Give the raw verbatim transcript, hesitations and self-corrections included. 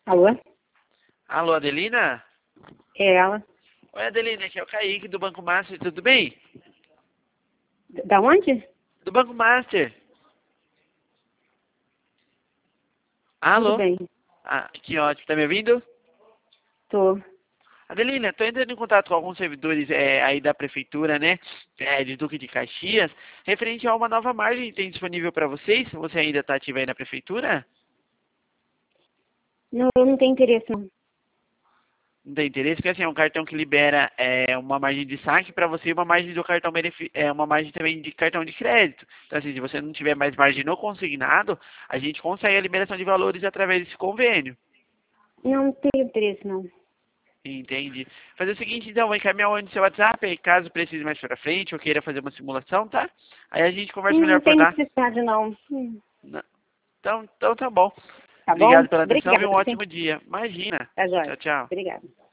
Alô? Alô, Adelina? É ela. Oi, Adelina, aqui é o Kaique do Banco Master, tudo bem? D- Da onde? Do Banco Master. Tudo Alô? bem. Ah, que ótimo, tá me ouvindo? Tô. Adelina, tô entrando em contato com alguns servidores é, aí da prefeitura, né, é, de Duque de Caxias, referente a uma nova margem que tem disponível para vocês. Você ainda tá ativa aí na prefeitura? Não, eu não tenho interesse, não. Não tem interesse? Porque assim, é um cartão que libera é, uma margem de saque para você e uma margem do cartão benefi- é, uma margem também de cartão de crédito. Então assim, se você não tiver mais margem no consignado, a gente consegue a liberação de valores através desse convênio. Não, não tenho interesse, não. Entende? Fazer o seguinte, então, vou encaminhar onde seu WhatsApp, aí caso precise mais pra frente ou queira fazer uma simulação, tá? Aí a gente conversa Hum, Não melhor por tem lá. necessidade, não. Hum. Não. Então, então tá bom. Tá bom? Obrigado pela atenção e Obrigada, um sim. ótimo dia. Imagina. Tá Tchau, jóia. tchau. Obrigada.